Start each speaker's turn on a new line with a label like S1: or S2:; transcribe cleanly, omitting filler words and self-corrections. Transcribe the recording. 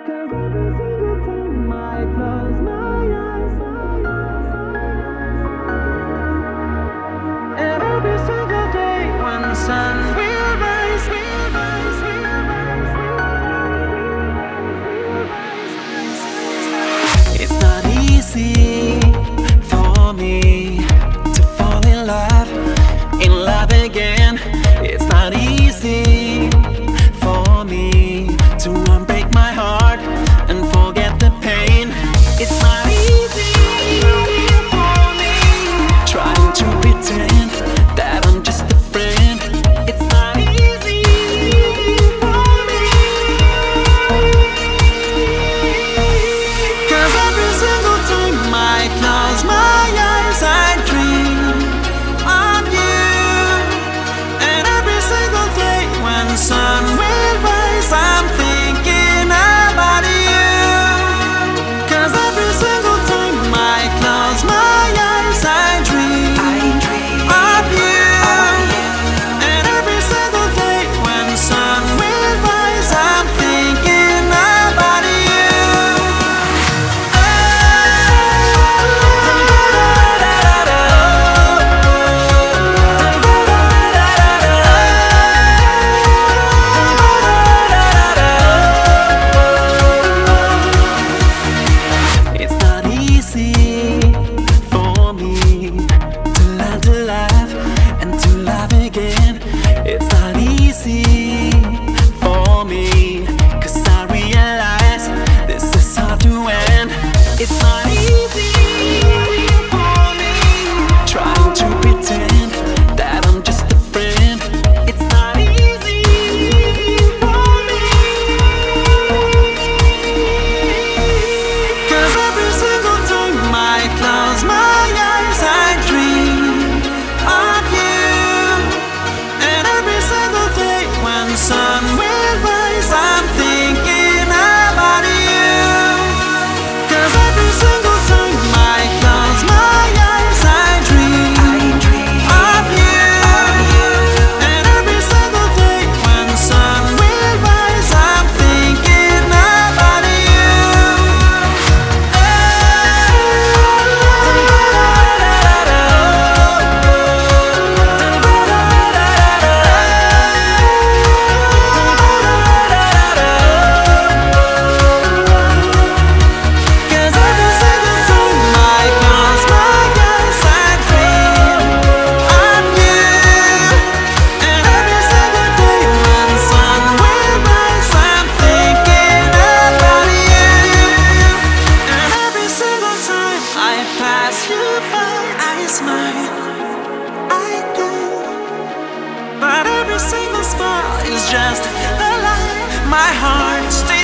S1: It's not easy for me to fall in love again. It's not easy for me to unbreak my heart and forget the pain. It's not easy for me trying to pretend that I'm just a friend. It's not easy for me, 'cause every single time I close my eyes I dream of you, and every single day when the sun will rise I'm thinking about you. 'Cause every single time I close my eyes I dream of you, and every single day when the sun will rise I'm thinking about you. It's not easy for me to learn to laugh and to love again. It's not easy for me, 'cause I realize this is hard to end. It's not easy for me trying to pretend that I'm just a friend. It's not easy for me, 'cause every single time I close my eyes I dream of you, and every single day when the sun will rise I'm thinking about you. 'Cause every single time I close my eyes I dream of you, and every single day when the sun will rise I'm thinking about you. Cause every single time I close my eyes I dream of you, and every single day when the sun will rise I'm thinking about you. And every single time I pass you by I smile, I do, but every single smile is just a lie. My heart still